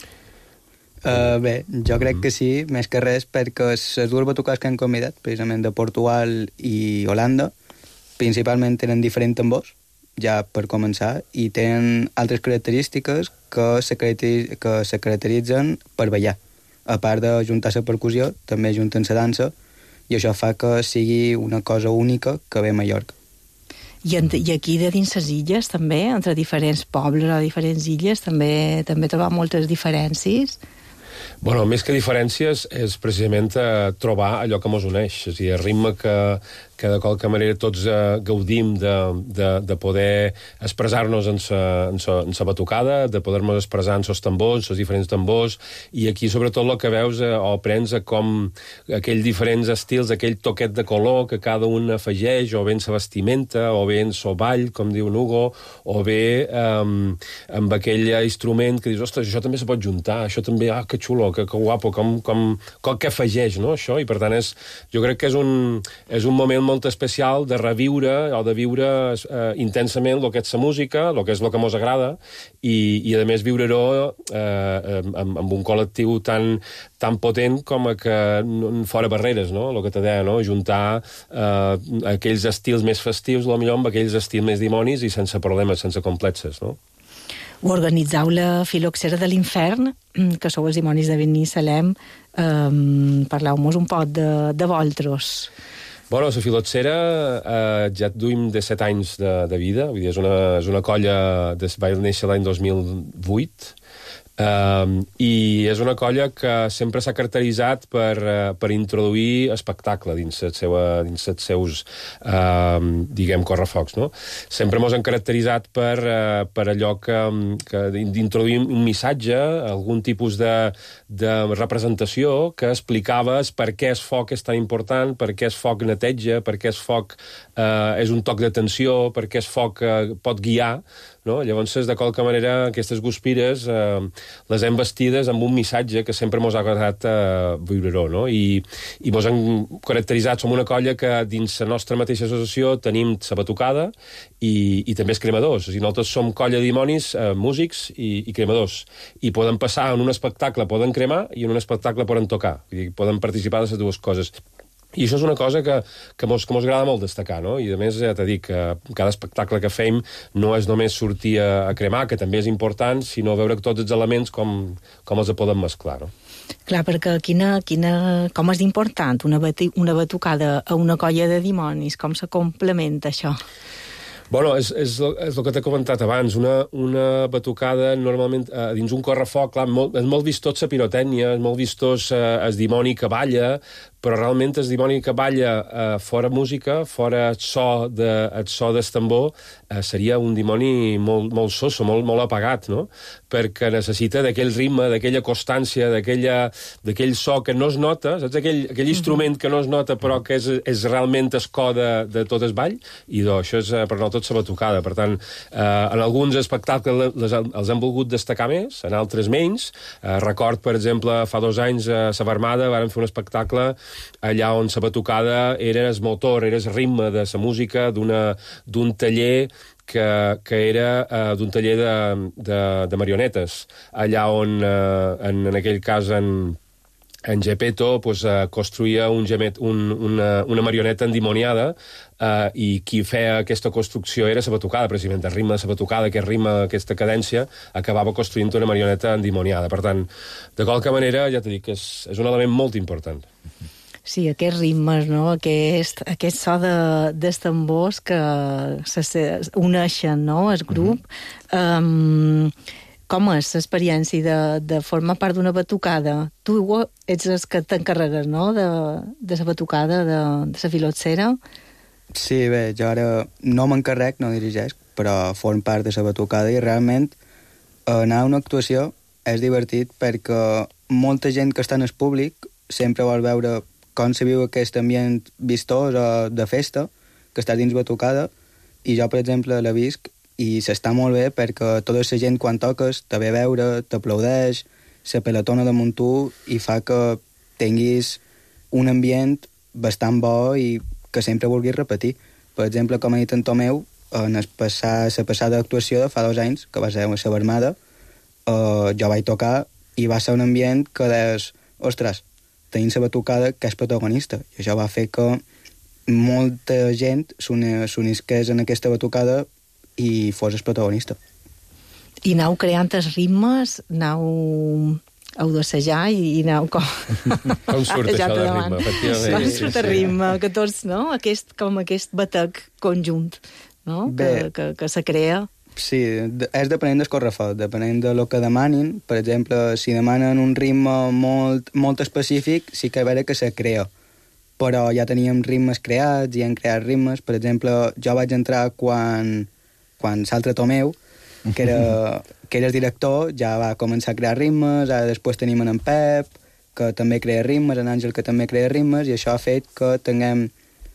Uh, bé, jo crec que sí, més que res, perquè les dues batucades que han convidat, precisament de Portugal i Holanda, principalment tenen diferents tambors, ja per començar, i tenen altres característiques que se, caracteri que se caracteritzen per ballar. A part de juntar la percussió, també junten la dansa, i això fa que sigui una cosa única que ve a Mallorca. I, en, I aquí de dins les illes també, entre diferents pobles o diferents illes, també també trobar moltes diferències. Bueno, més que diferències és precisament eh, trobar allò que mos uneix, és a dir, el ritme que, que de qualque manera tots eh, gaudim de, de, de poder expressar-nos en sa, en, sa, en sa batucada, de poder-nos expressar en sos tambors, sos diferents tambors, i aquí sobretot el que veus eh, o aprens a com aquells diferents estils, aquell toquet de color que cada un afegeix, o bé en sa vestimenta, o bé en so ball, com diu Hugo, o bé eh, amb aquell instrument que dius, ostres, això també se pot juntar, això també, ah, que xulo, que, que guapo, com, com, com que afegeix, no?, això, i per tant és, jo crec que és un, és un moment molt especial de reviure o de viure eh, intensament el que és la música, el que és el que mos agrada, i, i a més viure-ho eh, amb, amb un col·lectiu tan, tan potent com a que fora barreres, no?, el que te deia, no?, juntar eh, aquells estils més festius, potser amb aquells estils més dimonis i sense problemes, sense complexes, no? Ho organitzau la Filoxera de l'Infern, que sou els dimonis de Binissalem. Um, Parleu-nos un poc de, de vosaltres. Bueno, la Filoxera eh, ja duim de set anys de, de vida, vull dir, és una, és una colla, des, va néixer l'any dos mil vuit, Uh, i és una colla que sempre s'ha caracteritzat per, uh, per introduir espectacle dins els seva, dins els seus uh, diguem, correfocs, no? Sempre mos han caracteritzat per, uh, per allò que, que d'introduir un missatge, algun tipus de, de representació que explicava per què el foc és tan important, per què el foc neteja, per què el foc uh, és un toc d'atenció, per què el foc uh, pot guiar, no? Llavors, de qualque manera, aquestes guspires eh, les hem vestides amb un missatge que sempre mos ha agradat eh, viure-ho, no? I, i mos han caracteritzat, som una colla que dins la nostra mateixa associació tenim la batucada i, i també els cremadors. O sigui, nosaltres som colla de dimonis, eh, músics i, i cremadors. I poden passar en un espectacle, poden cremar, i en un espectacle poden tocar. Vull dir, poden participar de les dues coses. I això és una cosa que, que, mos, que mos agrada molt destacar, no? I a més, ja t'he dit que cada espectacle que fem no és només sortir a, a cremar, que també és important, sinó veure tots els elements com, com els poden mesclar, no? Clar, perquè quina, quina, com és important una, batu, una batucada a una colla de dimonis? Com se complementa això? Bueno, és, és, és el que t'he comentat abans. Una, una batucada, normalment, eh, dins un correfoc, clar, molt, és molt vistós la pirotècnia, és molt vistós eh, el dimoni que balla, però realment el dimoni que balla eh, fora música, fora el so de, el so del tambor, eh, seria un dimoni molt, molt soso, molt, molt apagat, no? perquè necessita d'aquell ritme, d'aquella constància, d'aquell so que no es nota, saps? Aquell, aquell instrument que no es nota però que és, és realment el co de, de tot el ball, i doncs, això és per nosaltres la batucada. Per tant, eh, en alguns espectacles les, els han volgut destacar més, en altres menys. Eh, record, per exemple, fa dos anys a la Vermada vàrem fer un espectacle allà on la batucada era el motor, era el ritme de la música d'un taller que, que era uh, d'un taller de, de, de marionetes, allà on, uh, en, en aquell cas, en, en Gepetto pues, uh, construïa un gemet, un, una, una marioneta endimoniada, uh, i qui feia aquesta construcció era la batucada, precisament el ritme de la batucada, aquest ritme, aquesta cadència, acabava construint una marioneta endimoniada. Per tant, de qualque manera, ja t'he dit que és, és un element molt important. Sí, aquests ritmes, no? aquest, aquest so de, dels tambors que se, se uneixen, no? El grup. Mm-hmm. um, com és l'experiència de, de formar part d'una batucada? Tu ets el que t'encarregues, no?, de, de la batucada, de, de la filoxera? Sí, bé, jo ara no m'encarrec, no dirigeix, però form part de la batucada, i realment anar a una actuació és divertit perquè molta gent que està en el públic sempre vol veure com se viu aquest ambient vistós o de festa, que està dins batucada, i jo, per exemple, la visc, i s'està molt bé perquè tota la gent, quan toques, te ve a veure, t'aplaudeix, se pelatona damunt tu, i fa que tinguis un ambient bastant bo i que sempre vulguis repetir. Per exemple, com ha dit en Tomeu, en el passar, la passada actuació de fa dos anys, que va ser a la Vermada, eh, jo vaig tocar i va ser un ambient que deies, ostres, tenim la batucada que és protagonista, i això va fer que molta gent s'unisqués en aquesta batucada i fos el protagonista. I anau creant els ritmes, anau heu d'assajar i, i aneu com... Com surt això del ritme, efectivament. Com surt el ritme, que tots, no? Aquest, com aquest batec conjunt, no? Que, que, que se crea. Sí, és depenent del correfoc, depenent de lo que demanin. Per exemple, si demanen un ritme molt, molt específic, sí que és vera que se crea. Però ja teníem ritmes creats, i hem creat ritmes. Per exemple, jo vaig entrar quan, quan l'altre Tomeu, que era, que era el director, ja va començar a crear ritmes, ara després tenim en Pep, que també crea ritmes, en Àngel, que també crea ritmes, i això ha fet que tinguem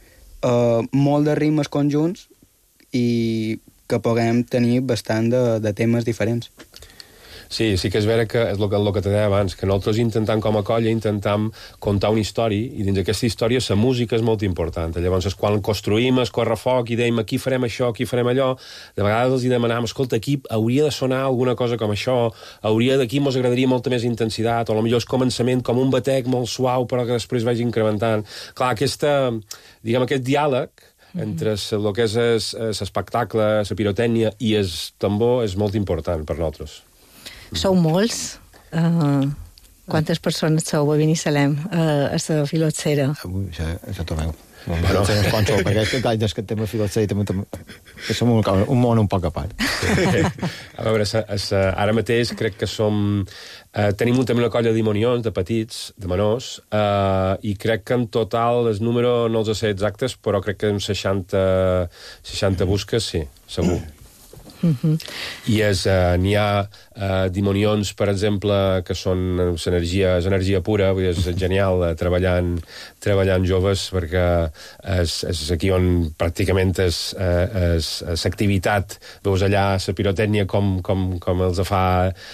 uh, molt de ritmes conjunts i que puguem tenir bastant de, de temes diferents. Sí, sí que és vera que és el que, el que te deia abans, que nosaltres intentam com a colla, intentam contar una història, i dins d'aquesta història la música és molt important. Llavors, quan construïm el correfoc i dèiem aquí farem això, aquí farem allò, de vegades els demanàvem, escolta, aquí hauria de sonar alguna cosa com això, hauria d'aquí mos agradaria molta més intensitat, o potser el començament com un batec molt suau, però que després vagi incrementant. Clar, aquesta, diguem, aquest diàleg entre el que és l'espectacle, la pirotècnia i el tambor és molt important per nosaltres. Sou molts? Uh, quantes persones sou a Binissalem, uh, a la filoxera? Avui, això, això torneu. Bueno, sponsor, perquè és que des que el tema filoxera també, també, som un, un món un poc a part. A veure, sa, sa, ara mateix crec que som... Eh, tenim un, també una colla de dimonions, de petits, de menors, eh, i crec que en total el número no els sé exactes, però crec que uns seixanta, seixanta busques, sí, segur. Mm-hmm. I és, eh, n'hi ha eh, dimonions, per exemple, que són energia, és energia pura, vull dir, és genial eh, treballant, treballant joves, perquè és, és aquí on pràcticament és, eh, és, és activitat, veus allà la pirotècnia com, com, com els fa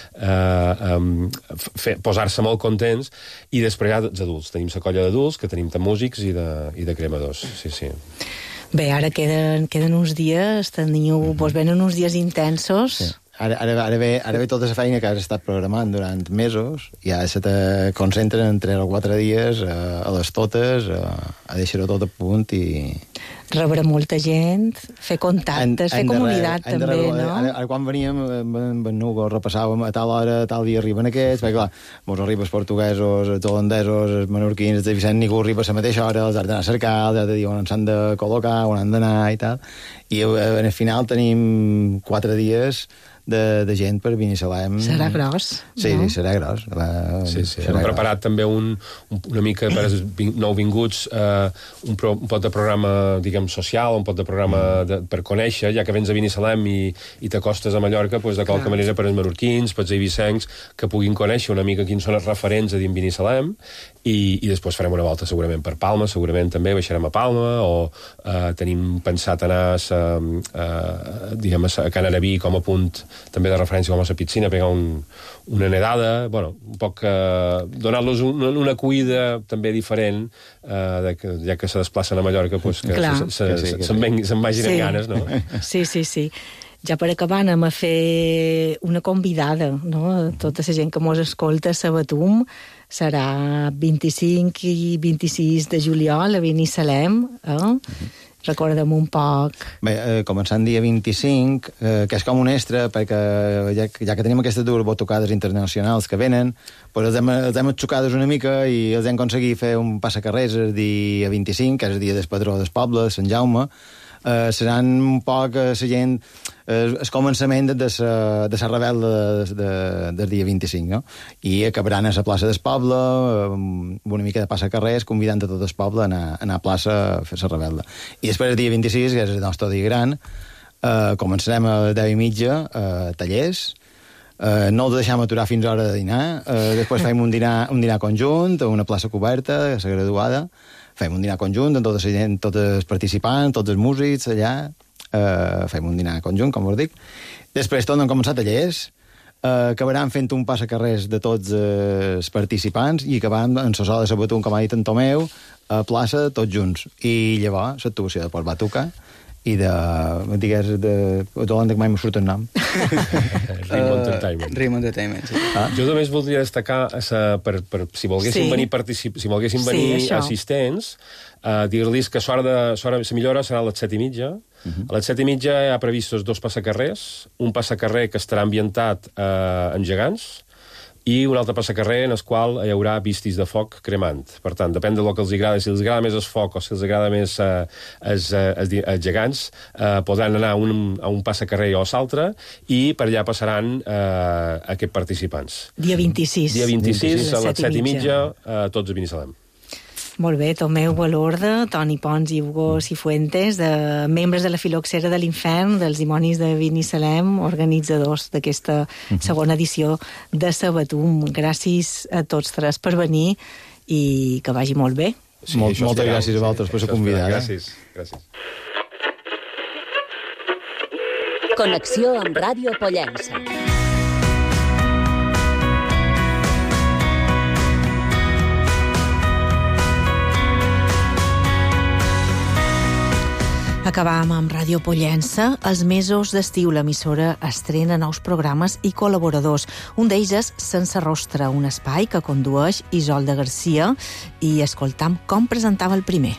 eh, um, posar-se molt contents, i després hi ha els adults, tenim la colla d'adults, que tenim de músics i de, i de cremadors, sí, sí. Bé, ara queden, queden uns dies, teniu, mm-hmm. vos venen uns dies intensos. Sí. Ara, ara, ara, ve, ara ve tota la feina que has estat programant durant mesos, i ara se te concentren en tres o quatre dies a, a les totes, a, a deixar-ho tot a punt i... Rebre molta gent, fer contactes, en, fer comunitat re, també, re, no? Ara, ara quan veníem, amb en Hugo repassàvem a tal hora, a tal dia arriben aquests, perquè clar, mos arriba els portuguesos, els holandesos, els menorquins, els de Vicent, ningú arriba a la mateixa hora, els has d'anar a cercar, els has de dir on s'han de col·locar, on han d'anar i tal, i al final tenim quatre dies de, de gent per Binissalem. Serà gros. Sí, no? sí, serà gros. Va, sí, sí. Serà Hem gros. preparat també un, un, una mica per als nouvinguts eh, un, pro, un pot de programa, diguem, social, un pot de programa de, per conèixer, ja que vens a Binissalem i, i t'acostes a Mallorca, doncs de qualque Clar. manera per als menorquins, per als eivissencs, que puguin conèixer una mica quins són els referents a dins Binissalem, i, i després farem una volta segurament per Palma, segurament també baixarem a Palma, o eh, tenim pensat anar a, a, a, diguem, a Can Arabí com a punt també de referència com a la piscina, pegar un, una nedada, bueno, un poc eh, donar-los una, una cuida també diferent, eh, de que, ja que se desplacen a Mallorca, pues, que se'n se, se, se, se, se vagin sí. amb ganes, no? Sí, sí, sí. Ja per acabar anem a fer una convidada, no? Tota la gent que mos escolta a Sabatum serà vint-i-cinc i vint-i-sis de juliol a Binissalem, eh? Uh-huh. Recorda'm un poc. Bé, eh, començant dia vint-i-cinc, eh, que és com un extra, perquè ja, ja que tenim aquestes dues botocades internacionals que venen, pues els hem, els hem xocades una mica i els hem aconseguit fer un passacarrers el dia vint-i-cinc, que és el dia del patró del poble, de Sant Jaume. Eh, seran un poc eh, la gent, eh, el començament de la de la rebel·la de, de, del dia vint-i-cinc, no? I acabaran a la plaça del poble, eh, una mica de passacarrers, convidant a tot el poble a anar, a anar a plaça a fer la rebel·la. I després el dia vint-i-sis, que és el nostre dia gran, eh, començarem a les deu i mitja a eh, tallers. Eh, no els deixem aturar fins a l'hora de dinar. Eh, després fem un dinar, un dinar conjunt a una plaça coberta, a la graduada. Fem un dinar conjunt amb tota la gent, tots els participants, tots els músics allà. Eh, fem un dinar conjunt, com us dic. Després tornen a començar tallers. Eh, acabaran fent un passacarrers de tots els participants i acabaran en la sola de Sabatum, com ha dit en Tomeu, a plaça, tots junts. I llavors l'actuació de Port Batuca i de, digues, de d'Holanda, que mai m'ho surt el nom. Ritmo Entertainment. Ritmo Entertainment, sí. Ah. Jo només voldria destacar, sa, per, per, si volguessin Sí. venir, particip, si volguessin Sí, venir això. assistents, uh, dir-los que l'hora de, la millora serà a les set i mitja. Uh-huh. A les set i mitja hi ha previstos dos passacarrers, un passacarrer que estarà ambientat uh, en gegants, i un altre passacarrer en el qual hi haurà vistis de foc cremant. Per tant, depèn del que els agrada, si els agrada més el foc o si els agrada més eh, els, eh, els, els gegants, eh, podran anar a un, a un passacarrer o a l'altre i per allà passaran eh, aquests participants. Dia vint-i-sis. Dia vint-i-sis, a les set i set i mitja. mitja, eh, tots a Binissalem. Molt bé, Tomeu Valorda, Toni Pons i Hugo Cifuentes, de membres de la Filoxera de l'Infern, dels Dimonis de Binissalem, organitzadors d'aquesta segona edició de Sabatum. Gràcies a tots tres per venir i que vagi molt bé. Sí, Molt, moltes gràcies a vosaltres per la convidada. Gràcies, gràcies. Connexió amb Ràdio Pollença. Acabam amb Ràdio Pollença. Els mesos d'estiu l'emissora estrena nous programes i col·laboradors. Un d'ells és Sense Rostre, un espai que condueix Isolda Garcia, i escoltam com presentava el primer.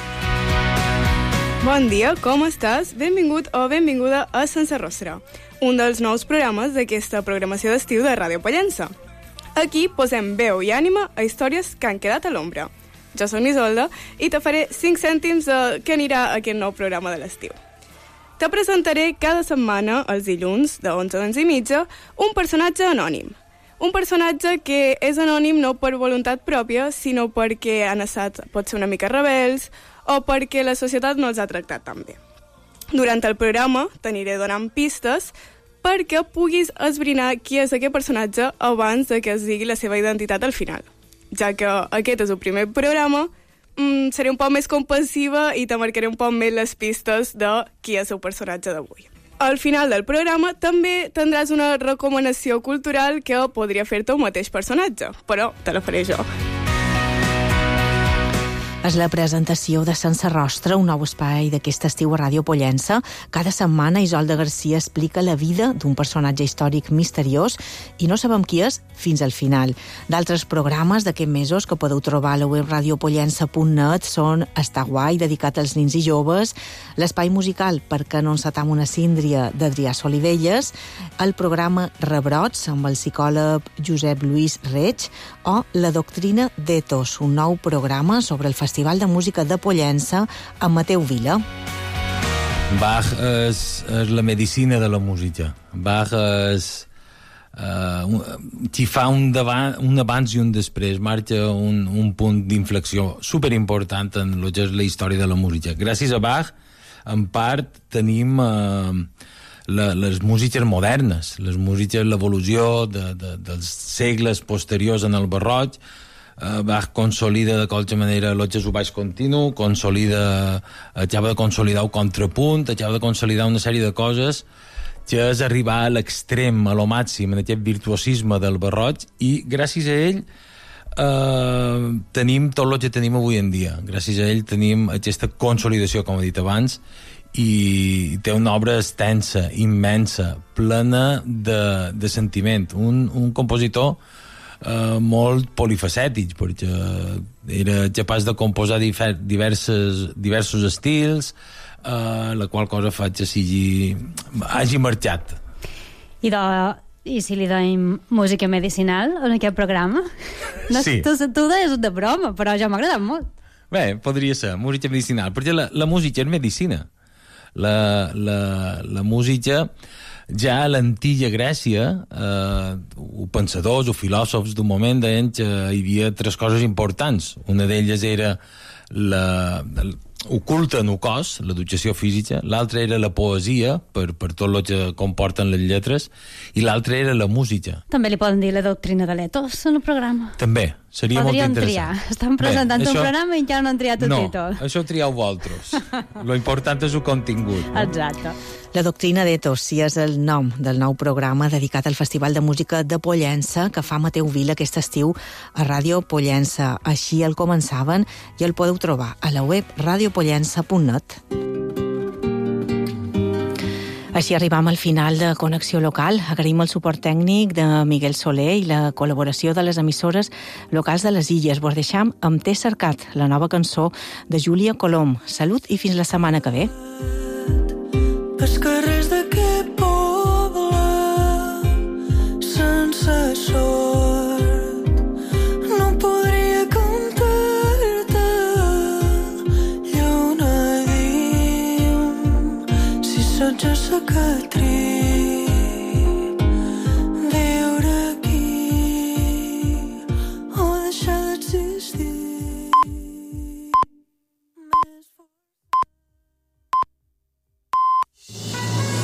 Bon dia, com estàs? Benvingut o benvinguda a Sense Rostre, un dels nous programes d'aquesta programació d'estiu de Ràdio Pollença. Aquí posem veu i ànima a històries que han quedat a l'ombra. Jo soc Isolda i te faré cinc cèntims de què anirà aquest nou programa de l'estiu. Te presentaré cada setmana, els dilluns, de onze a onze i mitja, un personatge anònim. Un personatge que és anònim no per voluntat pròpia, sinó perquè han estat, pot ser una mica rebels, o perquè la societat no els ha tractat tan bé. Durant el programa t'aniré donant pistes perquè puguis esbrinar qui és aquest personatge abans de que es digui la seva identitat al final. Ja que aquest és el primer programa, mmm, seré un poc més compassiva i te marcaré un poc més les pistes de qui és el personatge d'avui. Al final del programa també tindràs una recomanació cultural que podria fer-te el mateix personatge, però te la faré jo. És la presentació de Sense Rostre, un nou espai d'aquest estiu a Ràdio Pollença. Cada setmana Isolda Garcia explica la vida d'un personatge històric misteriós i no sabem qui és fins al final. D'altres programes d'aquests mesos que podeu trobar a la web radiopollença punt net són Està guai, dedicat als nins i joves, l'espai musical Perquè no encetam una síndria d'Adrià Solivelles, el programa Rebrots amb el psicòleg Josep Lluís Reig o La doctrina d'Etos, un nou programa sobre el Festival de Música de Pollença amb Mateu Vila. Bach és, és la medicina de la música. Bach és... Uh, t'hi fa un, davant, un abans i un després, marca un, un punt d'inflexió superimportant en el que és la història de la música. Gràcies a Bach, en part, tenim uh, la, les músiques modernes, les músiques, l'evolució de, de, dels segles posteriors en el barroc. Uh, Bach consolida de qualsevol manera el que és el baix continu, consolida, acaba de consolidar el contrapunt, acaba de consolidar una sèrie de coses que és arribar a l'extrem, a lo màxim, en aquest virtuosisme del barroc, i gràcies a ell eh, tenim tot el que tenim avui en dia. Gràcies a ell tenim aquesta consolidació, com he dit abans, i té una obra extensa, immensa, plena de, de sentiment. Un, un compositor eh, molt polifacètic, perquè era capaç de composar difer, diverses, diversos estils, Uh, la qual cosa fa que sigui, hagi marxat. I, de, I si li donem música medicinal en aquest programa? No, sí. Tu, tu deies de broma, però ja m'ha agradat molt. Bé, podria ser, música medicinal, perquè la, la música és medicina. La, la, la música, ja a l'antiga Grècia, eh, els pensadors, els filòsofs d'un moment deien que hi havia tres coses importants. Una d'elles era la... la oculta en el cos, l'educació física, l'altra era la poesia, per, per tot el que comporten les lletres, i l'altra era la música. També li poden dir la doctrina de l'etos en el programa. També, seria Podríem molt interessant. triar. Estan presentant Bé, un això... programa i encara no han triat el no, títol. No, això ho trieu vosaltres. Lo important és el contingut. No? Exacte. La doctrina d'Etos, sí, és el nom del nou programa dedicat al Festival de Música de Pollença que fa Mateu Vila aquest estiu a Ràdio Pollença. Així el començaven i el podeu trobar a la web radiopollença punt net. Així arribam al final de Connexió Local. Agraïm el suport tècnic de Miguel Soler i la col·laboració de les emissores locals de les Illes. Vos deixam amb T'he cercat, la nova cançó de Júlia Colom. Salut i fins la setmana que ve. Els carrers d'aquest poble sense sort no podria cantar-te lluna dim si saps a cicatriu